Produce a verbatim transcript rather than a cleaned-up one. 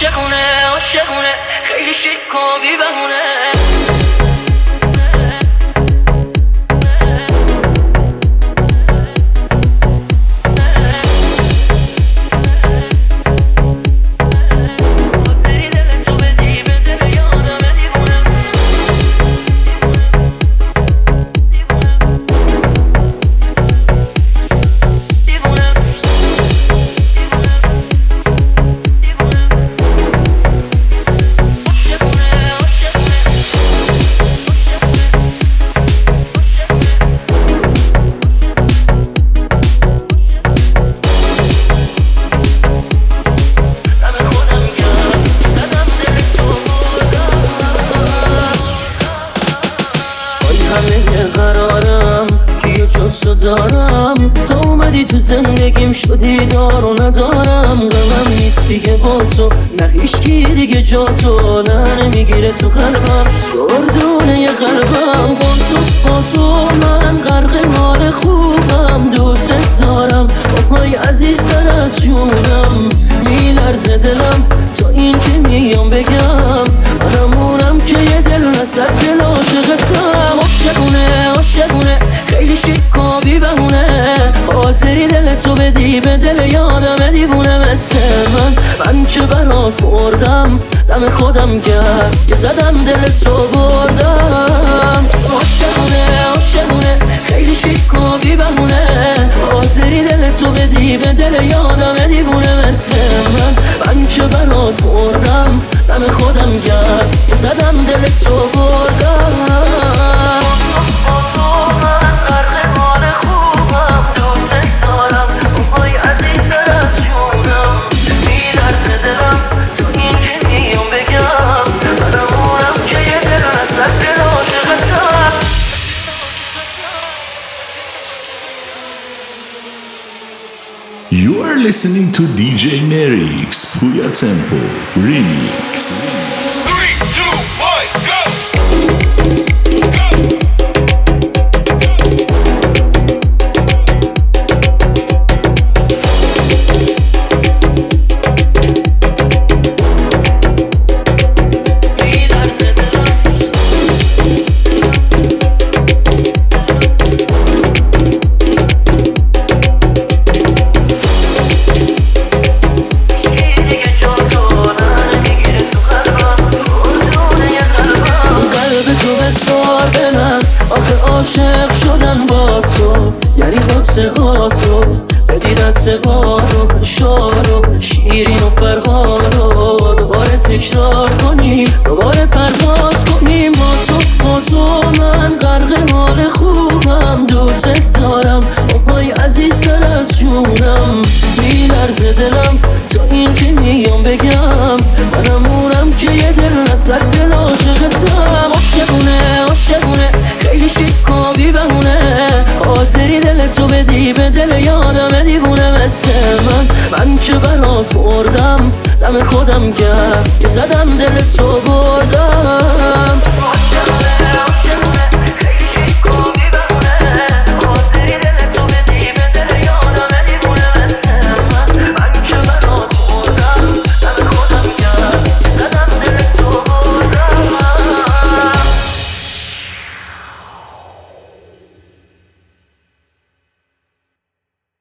عاشقونه عاشقونه خیلی شیک و بی بهونه. قرارم که جستو دارم، تا اومدی تو زندگیم شدی دار و ندارم. غمم نیست دیگه با تو، نه هیچکی دیگه جا تو، نه نمیگیره تو قلبم گردونه قلبم. با تو با تو من غرق حال خوبم، دوست دارم بابای عزیزتر از جونم. میلرزه دلم تا این که میام بگم، منمونم که یه دل نصد دل عاشقتم. عاشقونه عاشقونه خیلی شیک و بی بهونه، حاضری دل تو بدی به دل یادم دیوونه مثل من. من که برات مردم دم خودم گرد که زدم دل تو بردم. عاشقونه عاشقونه خیلی شیک و بی بهونه، حاضری دل تو بدی به دل یادم دیوونه مثل من. من که برات مردم دم خودم گرد که زدم دل تو بردم. You are listening to D J Nerix Puya Tempo Remix. عاشق شدن با تو یعنی قصه ها تو بدی دست بارو شارو شیرین و فرهانو دوباره تکرار کنیم، دوباره پرواز کنیم. با تو با تو من غرق حال خوبم، دوست دارم بابای عزیزتر از جونم. میلرزه دلم تا این که میام بگم، منمونم که یه دل نصد دل عاشقتم. عاشقونه عاشقونه خیلی شیک و بی بهونه، حاضری دل تو بدی به دل یادم دیوونه مثل من. من که برات مردم دم خودم گرد که زدم دل تو بردم.